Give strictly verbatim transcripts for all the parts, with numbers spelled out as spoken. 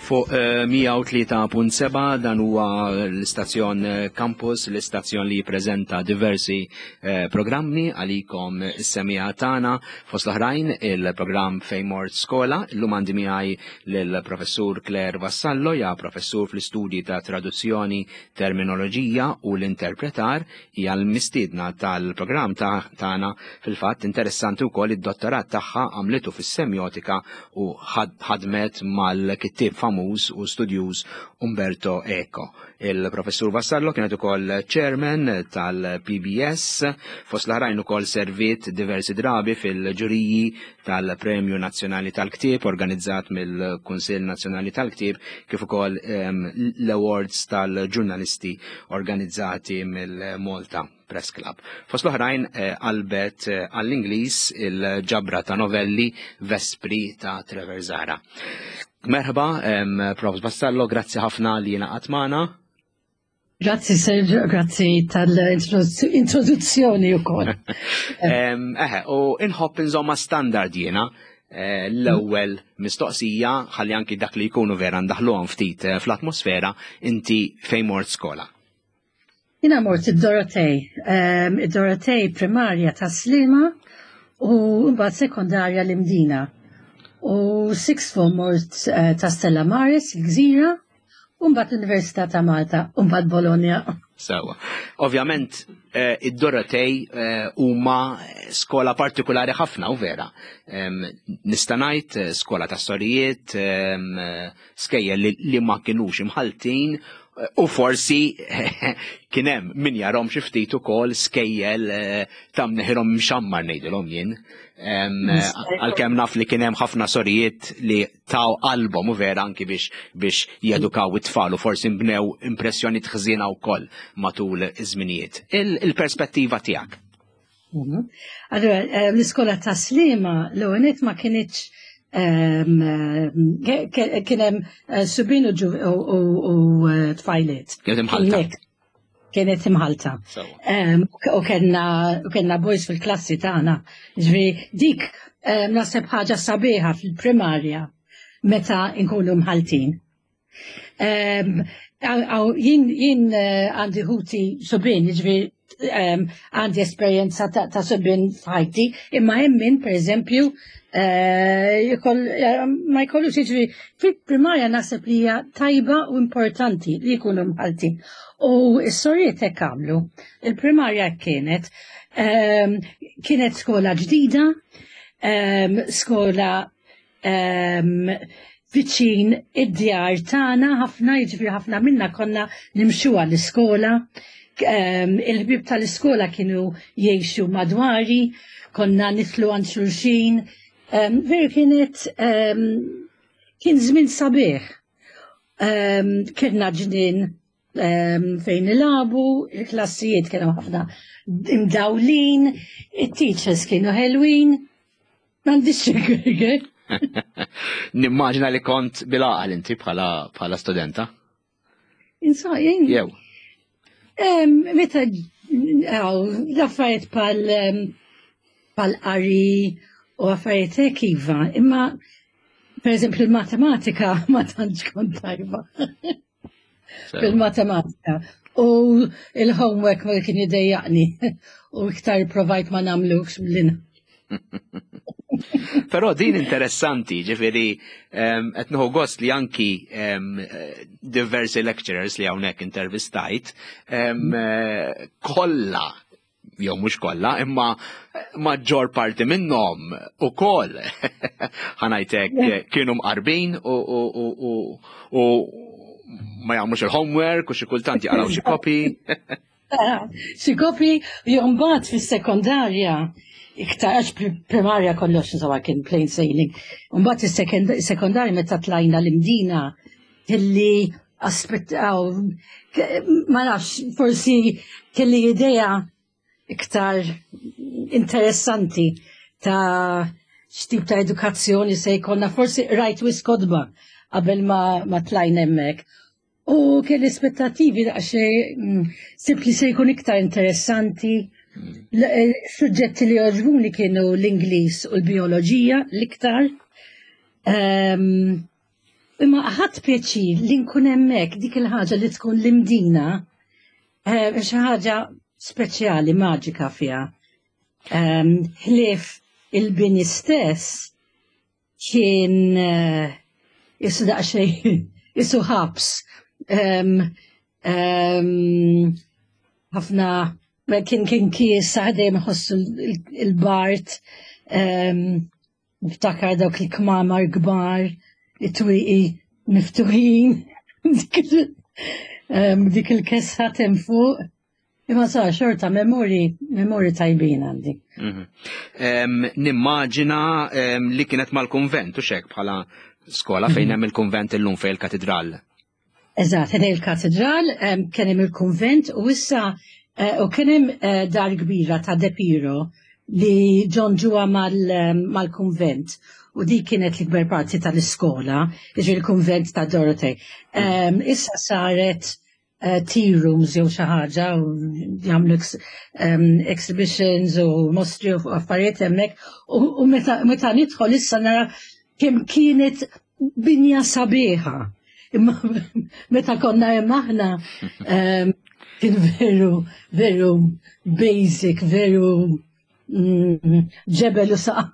Fuq mija u tlieta punt seba' dan huwa l-istazzjon Campus, l-istazzjon li jippreżenta diversi programmi għalikom is-semija tagħna fost l-oħrajn il-programm Fejn Mort Skola. Illum għandi miegħi lill-Professur Claire Vassallo, hija professur fl-istudji ta' traduzzjoni, terminoloġija u l-interpretar, hija l-mistiedna tal-programm tagħna fil-fatt interessanti wkoll id-dottorat tagħha għamlitu fis-semjotika u ħadmet mal-kittieb famuż u studjuż Umberto Eco. Il-Professur Vassallo kienet ukoll chairman tal-P B S, fost l-oħrajn ukoll servit diversi drabi fil-ġuriji tal-Premju Nazzjonali tal-Ktieb organizzat mill-Kunsill Nazzjonali tal-Ktieb, kif ukoll um, l-awards tal-ġurnalisti organizzati mill-Malta Press Club. Fost l-oħrajn qalbet uh, għall-Ingliż il-ġabra ta' novelli Vespri ta' Trevor Zara. Merħba, um, Prof Vassallo, grazzi ħafna li naqat magħna. Grazzi Sergio, grazzi tal-introduzzjoni wkoll. um, eħe, u inħobb insomma standard jiena uh, l-ewwel mistoqsija ħalli anki dak li jkunu vera ndaħluhom ftit uh, fl-atmosfera, inti fejn mort skola? Jiena mort id-Dorotej, um, id-Dorotej primarja ta' Slima u mbagħad sekondarja l-Imdina. U six form mort uh, ta' Stella Maris, il-Gżira, u mbagħad l-Università ta' Malta, u mbagħad Bologna. Sewa. Ovvjament, uh, id-Dorotej huma uh, skola partikolari ħafna u vera. Um, Nista' ngħid uh, skola ta' storijiet, um, uh, skejjel li, li ma kinux imħaltin, u forsi kien hemm min jarhom xi ftit ukoll skejjel ta' mneħirhom mxammar ngħidilhom jien. Għalkemm naf li kien hemm ħafna sorijiet li taw qalbhom u vera anki biex biex jedukaw it-tfal u forsi mbnew impressjoni tħżiena wkoll matul iż-żminijiet. Il-perspettiva tiegħek. Allura, l-iskola ta' Slima l-għonet ma kienitx kienem subin u tfajlet. Kienet imħalta. Kienet imħalta. U kena boys fil-klassi tagħna. Ġvi dik nasib ħaġa sabiħa fil-primarja meta nkunu mħaltin. Jien għandi ħuti subin, ġvi għandi esperienza ta' subin f'ħajti, imma hemm per eżempju ma jkollux jiġri fil-primarja naħseb li hija tajba u importanti li jkunu mħaltin. U s-sorijiet hekk għamlu. Il-primarja kienet kienet skola ġdida, skola viċin id-djar tagħna, ħafna jiġri ħafna minna konna nimxu għall-iskola. Il-ħbib tal-iskola kienu jgħixu madwari, konna nitlu għand xulxin. Um, Veri kienet, um, kien żmien sabiħ. Um, Kienna ġnien um, fejn ilabu, il-klassijiet kienu ħafna imdawlin, il-teachers kienu ħelwin, m'għandix xejn. Nimmaġina li kont bil-għaqal inti bħala bħala studenta. Insajjen. Jew. Um, meta l-affarijiet pal um, pal-qari u affarijiet hekk iva, imma per eżempju il-matematika ma tantx kont tajba. Fil-matematika. U il-homework ma kien jidejjaqni u iktar provajt ma nagħmlux mill-lina. Però din interessanti, ġifieri qed nieħu gost li anki diversi lecturers li hawnhekk intervistajt kollha jew mhux kollha, imma maġġor parti minnhom ukoll ħanajtek kienu mqarbin u ma jagħmlux il-homework u xi kultant jaqraw xi kopi. Xi kopi jew mbagħad fis-sekondarja iktar għax primarja kollox insomma kien plain sailing. Mbagħad is-sekondarja meta tlajna l-Imdina kelli aspettaw ma nafx forsi kelli idea iktar interessanti ta' x'tip ta' edukazzjoni se jkollna, forsi rajt wis kodba qabel ma, ma tlajna hemmhekk. U kelli aspettativi daqsxejn sibt li se jkun iktar interessanti. Suġġetti li għoġbuni kienu l-Ingliż u l-bioloġija l-iktar. Um, Imma ħadd pjaċir li nkun hemmhekk dik il-ħaġa li tkun l-imdina xi ħaġa speċjali, maġika fiha. Ħlief il-bini stess kien isu daqsxejn isu ħabs. Ħafna kien kien kies ħadejjem ħossu il-bart, niftakar dawk il-kmamar kbar, it-twieqi miftuħin, dik il-kessa hemm fuq. Imma sa xorta memori, memori tajbin għandi. Nimmaġina li kienet mal-konvent u xek bħala skola fejn hemm il-konvent illum fejn il-katedral. Eżatt, hemm il-katedral, kien hemm il-konvent u issa u kien hemm dar kbira ta' De Piro li ġon ġuha mal-konvent u di kienet l-ikber parti tal-iskola, jiġri il-konvent ta' Dorothy. Issa saret tea rooms jew xi ħaġa u jagħmlu exhibitions u mostri u affarijiet hemmhekk u meta nidħol issa nara kemm kienet binja sabiħa. Imma meta konna hemm aħna kien veru veru basic, veru ġebel u saq.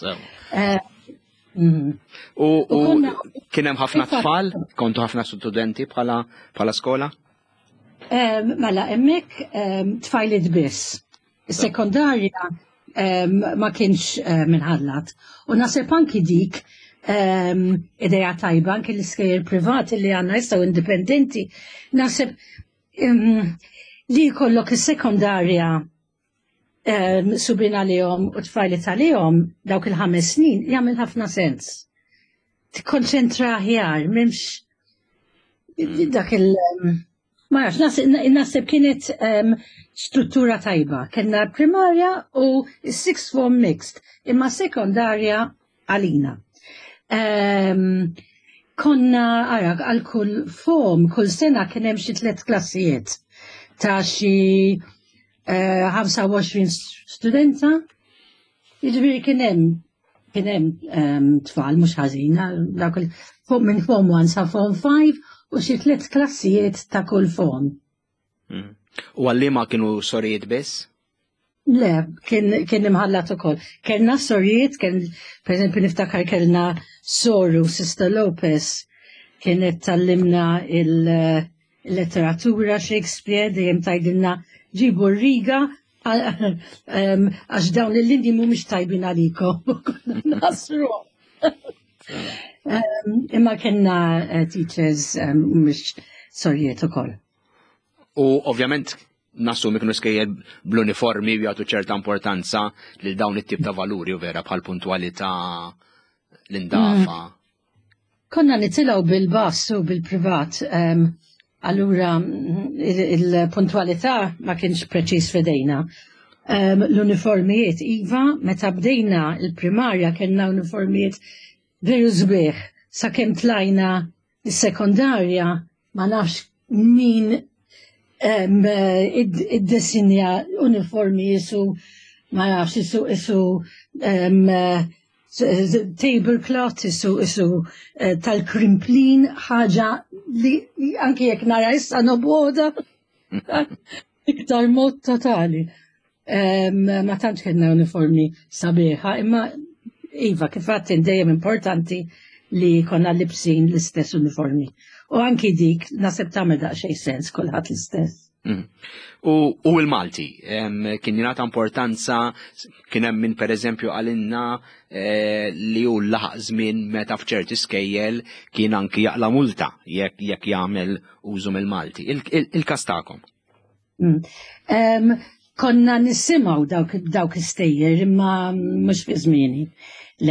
U kien hemm ħafna tfal, kontu ħafna studenti bħala skola? Mela, emmek tfajlit biss. Sekondarja ma kienx minħallat. U nasib anki dik ideja tajba, anki l-iskejjer privati li għanna jistaw indipendenti. Nasib li kollok il-sekondarja subina li jom u tfajlit għalihom dawk il-ħames snin jagħmel ħafna sens. Tikkonċentra ħjar, memx dak il- Ma jafx, nasib kienet struttura tajba. Kenna primarja u sixth form mixed, imma sekondarja għalina. Konna, ara, għal kull form, kull sena kien hemm xi tliet klassijiet ta' xi ħamsa u għoxrin studenta. Jiġifieri kien hemm kien hemm tfal mhux ħażina, dak minn form one sa form five. U xi tliet klassijiet ta' kull form. U għalli ma kienu sorijiet biss? Le, kien imħallat ukoll. Kellna sorijiet, kien pereżempju niftakar kellna Soru Sista Lopez kienet tallimna il-letteratura Shakespeare dejjem tgħidilna ġibu r-riga għax dawn il-lindi mhumiex tajbin għalikom. Nasru. Imma kena teachers mux sorjiet ukoll. U ovvjament nassumi kienu skejjel bl-uniformi jagħtu ċerta importanza lil dawn it-tip ta' valuri u vera bħal puntualità l-indafa. Konna nitilgħu bil-bass u bil-privat. Allura il-puntualità ma kienx preċiż f'idejna. L-uniformijiet iva meta bdejna il-primarja kellna uniformijiet veru zbieħ, sa' kem tlajna il-sekondarja, ma nafx min id-desinja uniformi jisu, ma nafx jisu, jisu tablecloth, jisu, jisu tal-krimplin, ħaġa li anki jek nara issa noboda, iktar mod totali. Ma tantx kellna uniformi sabiħa, imma Iva, kif għattin dejjem importanti li konna libsin l-istess uniformi. U anki dik, nasib tamel daqxej sens, kolħat l-istess. U il-Malti, kien jingħata importanza, kien hemm min per eżempju għalinna li hu laħaq żmien meta f'ċerti skejjel kien anki jaqla multa jekk jagħmel użu mill-Malti. Il-każ tagħkom. Konna nisimgħu dawk istejjer imma mhux fi żmieni. Le.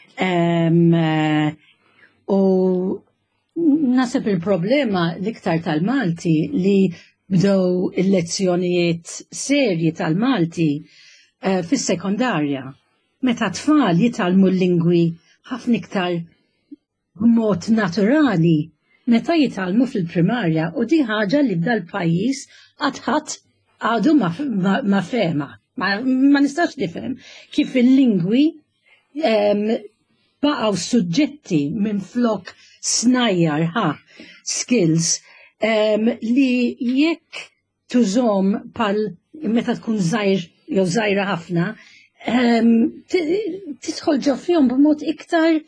U nasib il-problema l-iktar tal-Malti li bdew il-lezzjonijiet serji tal-Malti fis-sekondarja. Meta tfal jitalmu l-lingwi ħafna iktar b'mod naturali meta jitalmu fil-primarja u di ħaġa li b'dal pajjiż għadħat għadu ma fema. Ma nistax nifhem kif il-lingwi baqgħu suġġetti minn flok snajjar ha skills um, li jekk tużom pal meta tkun żgħir jew żgħira ħafna um, tidħol ġo fihom b'mod iktar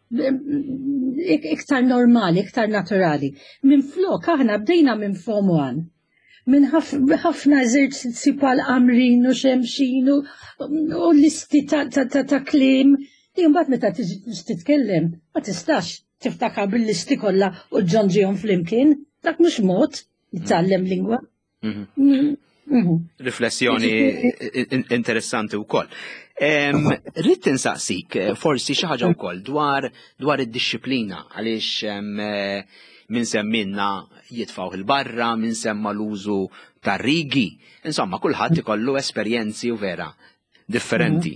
iktar normali, iktar naturali. Minn flok aħna bdejna minn form one. Minn ħafna eżerċizzi pal amrin u xemxin u listi ta' klim. Li mbagħad meta titkellem, ma tistax tiftakar bil-listi kollha u ġonġihom flimkien, dak mhux mod jittgħallem lingwa. Riflessjoni interessanti wkoll. Rrid insaqsik forsi xi ħaġa wkoll dwar dwar id-dixxiplina għaliex min semminna jitfgħu il-barra, min semma l-użu tar-rigi. Insomma, kulħadd ikollu esperjenzi u vera differenti.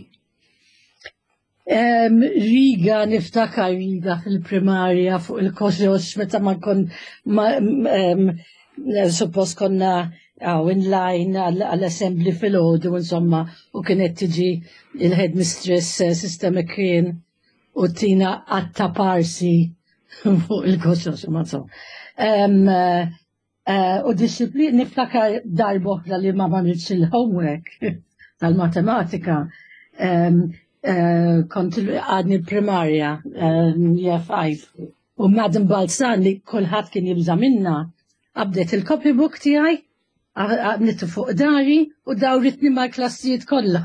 Um, riga, niftakar riga fil-primarja fuq il-kożos meta ma kon ma, um, suppost konna għaw in line għall-assembly fil-ħodu, insomma, u kienet tiġi il-headmistress Sister Kien u tina għatta parsi fuq il-kożos, ma so. Um, uh, uh, u disciplin, niftakar darbohra li ma mamilx il-homework tal-matematika. Um, Uh, kont għadni primarja, year five, u Madam Balzan li kolħat kien jibza minna, għabdet il-copybook tijaj, għabnitu fuq dari, u dawritni ma' klassijiet kolla.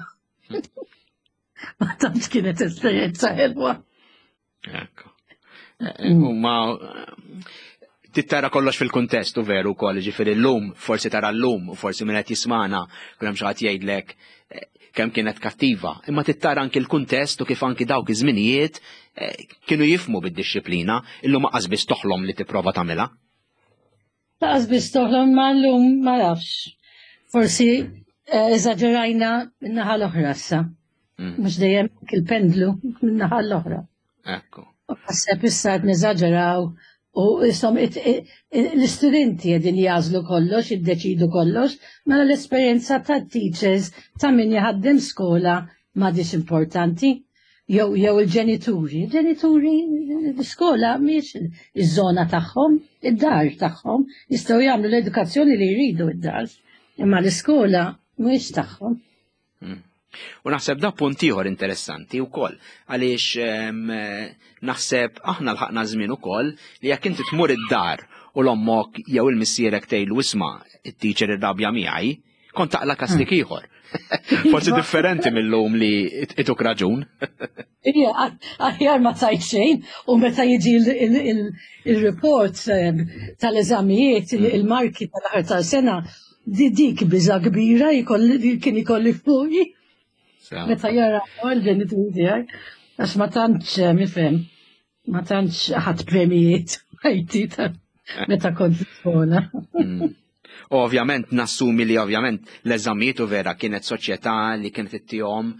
Ma tantx kienet esperienza ħelwa. Ekku. U ma tittara kollox fil-kontestu veru kol, ġifiri l-lum, forsi tara l-lum, u forsi minnet jismana, kullem xaħat jgħidlek, kemm kienet kattiva, imma tittara anki l-kuntest u kif anki dawk iż-żminijiet kienu jifmu bid-dixxiplina, illum ma qasbis toħlom li tipprova tagħmilha. Qasbis toħlom ma llum ma nafx. Forsi eżaġerajna min-naħa l-oħra issa. Mhux dejjem il-pendlu min-naħa l-oħra. Ekku. Naħseb issa qed neżaġeraw u isom l-istudenti qegħdin jażlu kollox, jiddeċidu kollox, mela l-esperjenza tat-teachers ta' min jaħaddem skola m'għadix importanti. Jew jew il-ġenituri. Ġenituri l-iskola mhix iż-żona tagħhom, id-dar tagħhom, jistgħu jagħmlu l-edukazzjoni li jridu id-dar, imma l-iskola mhix tagħhom. U naħseb da punt ieħor interessanti wkoll għaliex naħseb aħna lħaqna żmien ukoll li jekk inti tmur id-dar u l-ommok jew il-missierek tgħidlu isma' it-teacher irrabja miegħi, kont taqla kastik ieħor. Forsi differenti mill-lum li ituk raġun. Ija, aħjar ma tajt xejn, u meta jiġi il-report tal-eżamijiet, il-marki tal-aħħar tal-sena, dik biża kbira kien ikolli fuqi. Meta jara għolden it-tudijaj, għax ma tantx mifem, ma tantx ħat premijiet għajti meta kont skola. Ovvjament, nassumi li ovvjament l-eżamijiet u vera kienet soċjetà li kienet ittihom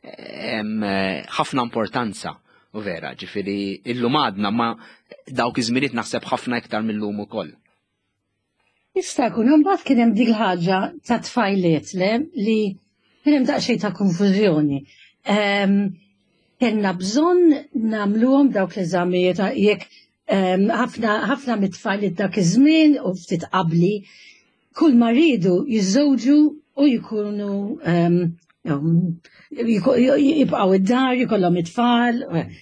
ħafna importanza u vera, ġifieri illum għadna ma dawk iż-żminiet naħseb ħafna iktar mill-lum ukoll. Jista' jkun imbagħad kien hemm dik il-ħaġa ta' tfajliet li kien hemm daqsxejn ta' konfużjoni. Kellna bżonn nagħmluhom dawk l-eżamijiet jekk ħafna mit-tfajliet dak iż-żmien u ftit qabli kull ma rridu jiżżewġu u jkunu jibqgħu id-dar, jkollhom it-tfal.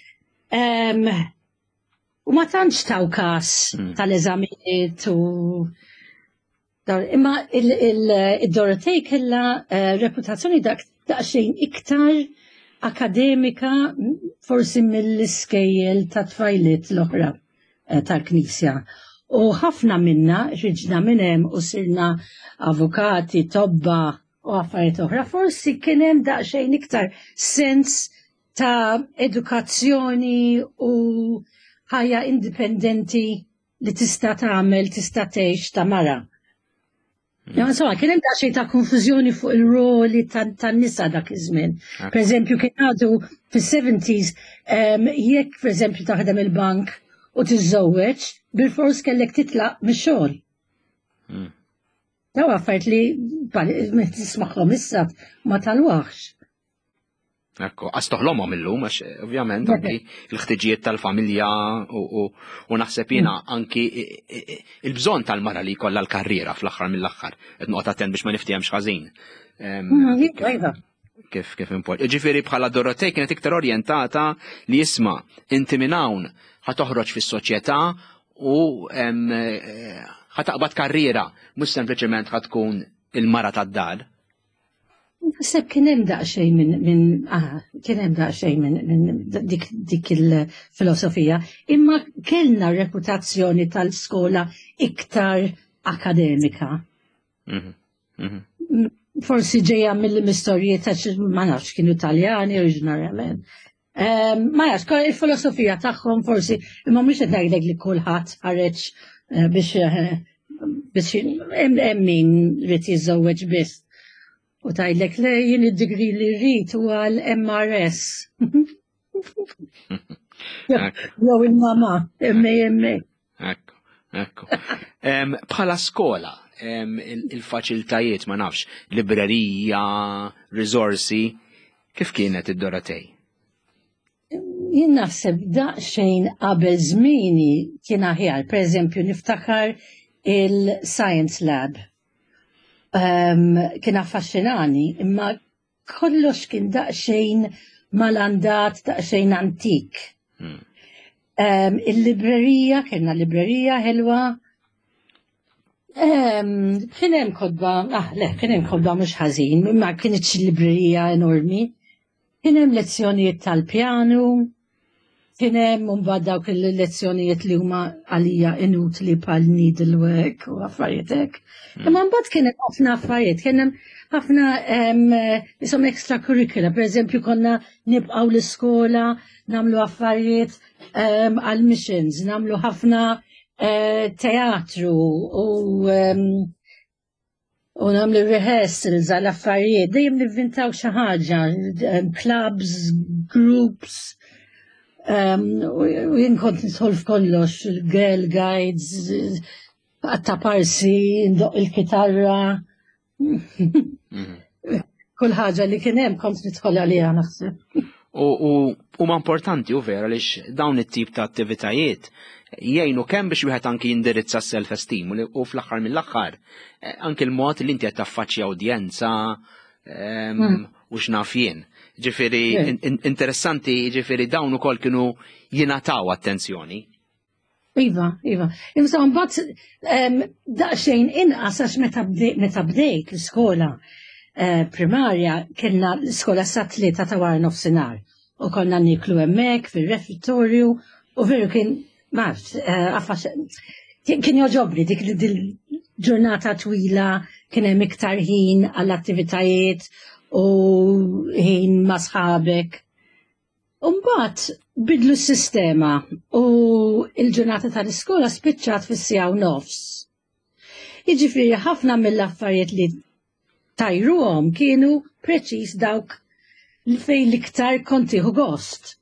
U ma tantx taw każ tal-eżamijiet u imma id-Dorotej kellha reputazzjoni daqsxejn iktar akademika forsi mill-iskejjel ta' tfajliet l-oħra tal-Knisja. U ħafna minna ħriġna minn hemm u sirna avukati, tobba u affarijiet oħra, forsi kien hemm daqsxejn iktar sens ta' edukazzjoni u ħajja indipendenti li tista' tagħmel, tista' tgħix ta' mara. Insomma, kien hemm daqsxejn ta' konfużjoni fuq il-roli tan-nisa dak iż-żmien. Pereżempju kien għadu fis-seventies jekk pereżempju taħdem il-bank u tiżżewweġ, bil-fors kellek titlaq mix-xogħol. Daw affarijiet li tismagħhom issa ma talwaħx. Ekku, għastoħlomhom illum, għax ovvjament anki l-ħtiġijiet tal-familja u naħseb jiena anki il-bżonn tal-mara li jkollha l-karriera fl-aħħar mill-aħħar. Qed noqgħod attent biex ma niftehemx ħażin. Kif kif import. Ġifieri bħala Dorotej kienet iktar orjentata li jisma' inti minn hawn ħatoħroġ fis-soċjetà u ħataqbad karriera, mhux sempliċement ħatkun il-mara tad-dar. Naħseb kien hemm daqsxejn minn minn ah, kien hemm daqsxejn minn dik dik il-filosofija, imma kellna reputazzjoni tal-skola iktar akademika. Forsi ġejja mill-istorjiet ta' ma nafx kienu Italjani oriġinarjament. Ma nafx il-filosofija tagħhom forsi imma mhux qed ngħidlek li kulħadd ħareġ biex biex hemm min rid jiżżewweġ biss. U tajlek le jien id-digri li rrit u għal M R S. Jew il-mama, emme emme. Ekku, ekku. Bħala skola, il-faċiltajiet ma nafx, librerija, risorsi, kif kienet id-Dorotej? Jien naħseb daqsxejn qabel żmieni kien aħjar, pereżempju niftakar il-Science Lab. Um, kien affaxxinani, imma kollox kien daqsxejn malandat, daqsxejn antik. Hmm. Um, il-librerija, kienna librerija ħelwa. Um, kien hemm kodba, ah le, kien hemm kodba mhux ħażin, imma kienitx librerija enormi. Kien hemm lezzjonijiet tal-pjanu, kien hemm mbagħad dawk il-lezzjonijiet li huma għalija inutli bħal needlework u affarijiet hekk. Imma mbagħad kien hemm ħafna affarijiet, kien hemm ħafna isom extracurricular, pereżempju konna nibqgħu l-iskola, nagħmlu affarijiet għal missions, nagħmlu ħafna teatru u u nagħmlu rehearsals għal affarijiet, dejjem nivvintaw xi ħaġa, clubs, groups. U jien kont nidħol f'kollox, il-girl guides, għattaparsi, ndoq il-kitarra. Kull ħaġa li kien hemm kont nidħol għaliha naħseb. U ma importanti u vera lix dawn it-tip ta' attivitajiet jgħinu kemm biex wieħed anki jindirizza s-self-esteem u fl-aħħar mill-aħħar anki l-mod li inti qed taffaċċja udjenza u x'naf jien. Ġifieri interessanti ġifieri dawn ukoll kienu jingħataw attenzjoni. Iva, iva. Imsa mbagħad daqsxejn inqas għax meta bdejt l-iskola primarja kellna l-iskola sa tlieta ta' wara nofsinhar u konna niklu hemmhekk fir-refettorju u veru kien mart kien joġobni dik il-ġurnata twila kien hemm iktar ħin għall-attivitajiet u ħin ma' sħabek. Mbagħad bidlu s-sistema u il-ġurnata tal-iskola spiċċat fis-sija u nofs. Jiġifieri ħafna mill-affarijiet li tajruhom kienu preċiż dawk li fejn l-iktar kontieħu gost.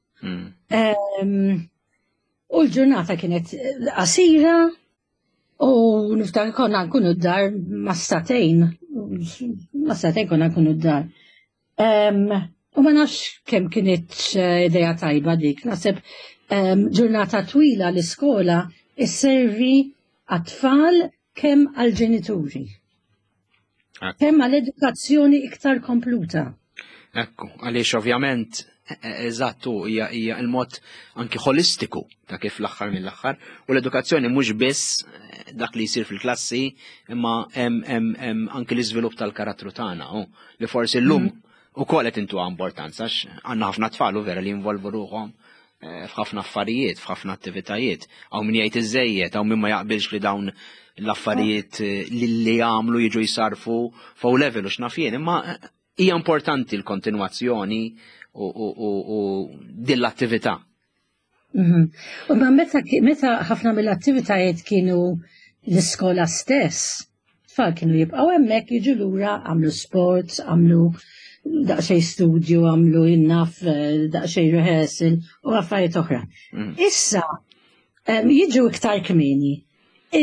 U l-ġurnata kienet qasira u niftakar konna nkunu d-dar ma' statejn. Ma' statejn konna nkunu d-dar. U ma nafx kemm kienet ideja tajba dik. Naħseb ġurnata twila l-iskola isservi għat-tfal kemm għal-ġenituri. Kemm għal-edukazzjoni iktar kompluta. Ekku, għaliex ovvjament eżattu hija il-mod anki holistiku ta' kif l-aħħar mill-aħħar u l-edukazzjoni mhux biss dak li jsir fil-klassi imma hemm anki l-iżvilupp tal-karattru tagħna li forsi llum ukoll qed intuha importanza għax għandna ħafna tfal vera li jinvolvu ruhom f'ħafna affarijiet, f'ħafna attivitajiet, hawn min jgħid iżejjed, hawn min ma jaqbilx li dawn l-affarijiet li jagħmlu jiġu jsarfu fuq level u x'naf jien, imma hija importanti l-kontinwazzjoni u din l-attività. U ma meta ħafna mill-attivitajiet kienu l-iskola stess, tfal kienu jibqgħu hemmhekk jiġu lura għamlu sports, għamlu daqxej studju, għamlu innaf, daqxej rehearsal u affarijiet oħra. Issa, jiġu iktar kmini.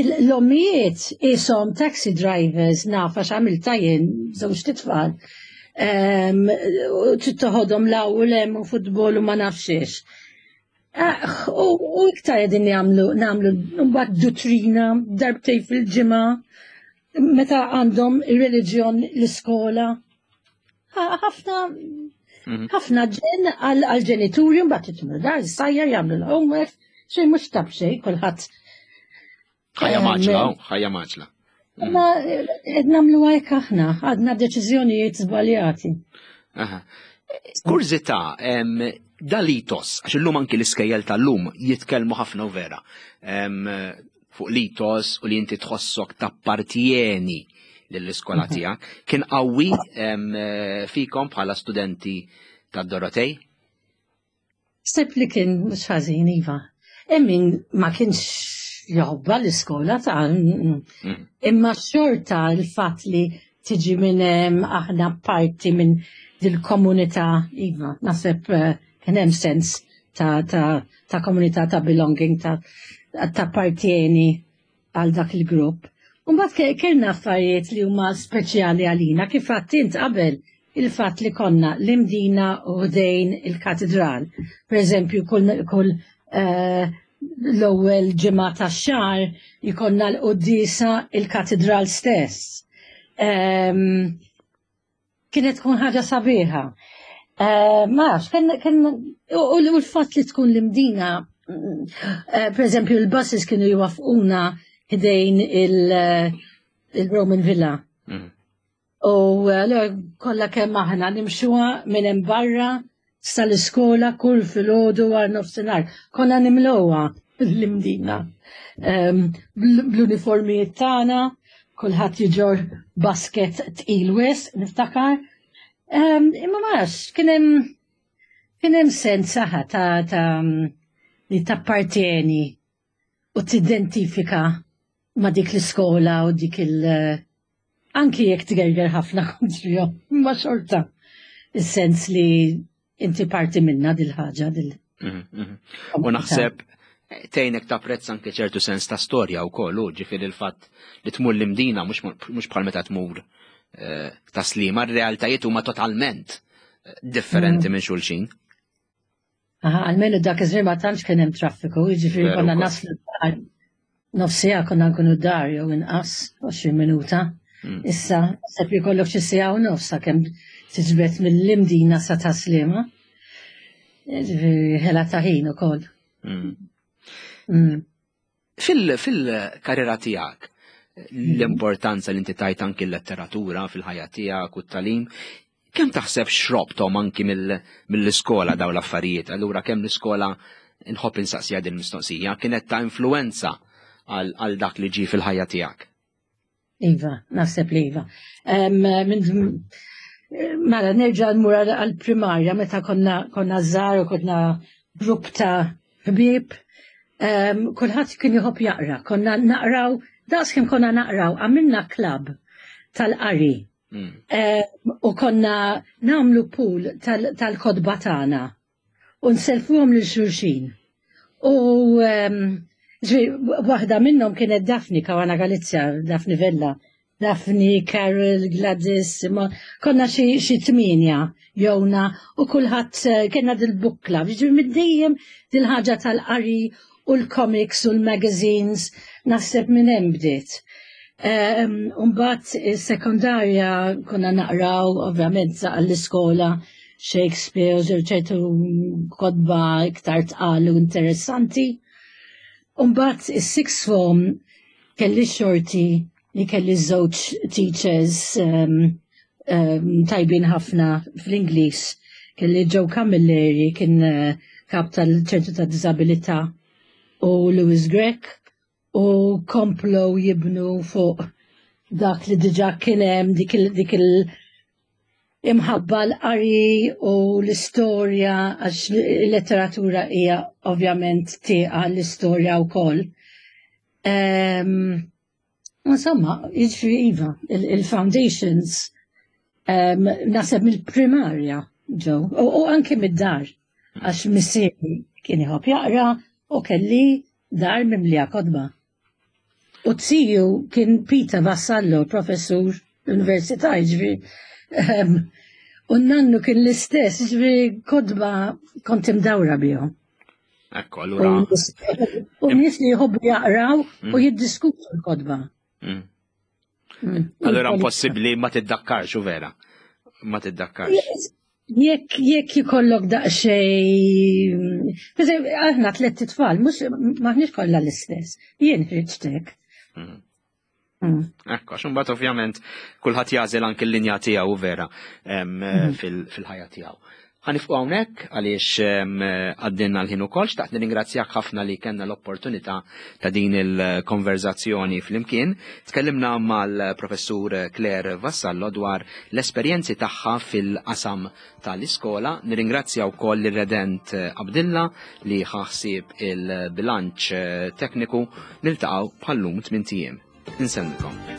L-ommijiet isom taxi drivers naf għax għamil tajjen żewġ titfal. u ċittoħodhom l-awwel hemm u futbol u ma nafxiex. U iktar qegħdin jagħmlu nagħmlu mbagħad dutrina darbtej fil-ġimgħa meta għandhom ir-reliġjon l-iskola. Ħafna ħafna ġen għal-ġenituri mbagħad jitmur dar sajjar jagħmlu l-homework xejn mhux tab xejn kulħadd. Ħajja maġla, ħajja maġla. Ma qed nagħmlu hekk aħna, għadna deċiżjonijiet żbaljati. Kurzità, dal-itos, għax illum anki l-iskejjel tal-lum jitkellmu ħafna u vera fuq l-itos u li inti tħossok tappartjeni lill-iskola tiegħek, kien qawwi fikom bħala studenti tad-Dorotej? Sepp li kien mhux ħażin iva. Emmin ma kienx jobba l-iskola ta' imma xorta l-fatt li tiġi minn aħna parti minn dil-komunità iva, nasib kien hemm sens ta' ta' ta' komunità ta' belonging ta' ta' partjeni għal dak il-grupp. Mbagħad kellna affarijiet li huma speċjali għalina kif għattint qabel il-fatt li konna l-imdina u dejn il-katedral. Per eżempju, kull l-ewwel ġimgħa tax-xahar jkollna l-qudiesa il-katedral stess. Kienet tkun ħaġa sabiħa. Ma nafx, u l-fatt li tkun l-imdina, per eżempju, l-buses kienu jwafquna ħdejn il-Roman Villa. U kollha kemm aħna nimxuha minn hemm barra sal-iskola kull filgħodu għal nofsinhar. Konna nimlowha l-imdina. Bl-uniformijiet tagħna, kulħadd jiġor basket tqil wisq, niftakar. Imma max, kien hemm sens saħħa ta' li tappartieni u tidentifika ma' dik l-iskola u dik il- anki jekk tgerger ħafna kontrihom, imma xorta is-sens li inti parti minna dil-ħaġa dil. U naħseb tgħinek tapprezz anke ċertu sens ta' storja wkoll, ġifieri il-fatt li tmur l-imdina mhux bħal meta tmur taslima, r-realtajiet huma totalment differenti minn xulxin. Almenu dak iż-żmien ma tantx kien hemm traffiku, jiġifieri konna naslu nofsija konna nkunu dar jew inqas għoxrin minuta. Issa sepp jkollok xi siegħa u nofs sakemm tiġbed mill-imdina sa taslima. Jiġifieri ħela ta' ħin ukoll. Fil-karriera tiegħek l-importanza li inti tajt anki l-letteratura fil-ħajja tiegħek u t-talim, kemm taħseb xrobthom anki mill-iskola daw l-affarijiet? Allura kemm l-iskola nħobb insaqsija din mistoqsija kienet ta' influenza għal dak li ġi fil-ħajja tiegħek? Iva, naħseb li iva. Mela nerġa' nmur għall-primarja meta konna żgħar u konna grupp ta' ħbieb, kulħadd kien jħobb jaqra, konna naqraw, daqs kemm konna naqraw, għamilna klabb tal-qari. U konna namlu pool tal-kodba tagħna u nselfuhom lil xulxin. U waħda minnhom kienet Daphne Caruana Galizia, Daphne Vella, Daphne, Carol, Gladys, konna xi tminja jowna u kulħadd kienna dil-book club, ġifieri middejjem dil-ħaġa tal-qari u l-comics u l-magazines naħseb minn hemm bdiet. Umbat sekundarja konna naqraw ovvjament għall-iskola Shakespeare, ċertu kodba iktar tqalu interessanti. Umbat is-sixth form kelli xorti li kelli żewġ teachers tajbin ħafna fl-Ingliż. Kelli Joe Camilleri kien kap tal-ċentru ta' disabilità u Lewis Grech. U komplow jibnu fuq dak li diġa kienem dik il-imħabba l-qari u l-istorja, għax l-letteratura hija ovvjament tieqa l-istorja u koll. Insomma, jiġri iva, il-foundations naseb mill-primarja ġew, u anke mid-dar, għax missieri kien iħobb jaqra u kelli dar mimlija kodba. U t-siju kien Peter Vassallo, professur l-Università, ġvi. U nannu kien l-istess, ġifieri kodba kont imdawra bihom. Ekku, allura. U nies li jħobbu jaqraw u jiddiskutu l-kodba. Allura impossibbli ma tiddakkarx u vera. Ma tiddakkarx. Jekk jekk jikollok daqsxej. Aħna tliet tfal, mhux maħniex kollha l-istess. Jien ħriġtek. Ekku, għax imbagħad ovvjament kulħadd jażel anke l-linja tiegħu vera fil-ħajja tiegħu. Ħanifqu hawnhekk għaliex għaddinna l-ħin ukoll, xtaqt nirringrazzjak ħafna li kellna l-opportunità ta' din il-konverzazzjoni flimkien. Tkellimna mal-professur Claire Vassallo dwar l-esperjenzi tagħha fil-qasam tal-iskola. Nirringrazzja wkoll ir-redent Abdilla li ħaħsib il-bilanċ tekniku. Niltaqgħu bħallum tmien tiem. Insemmilkom.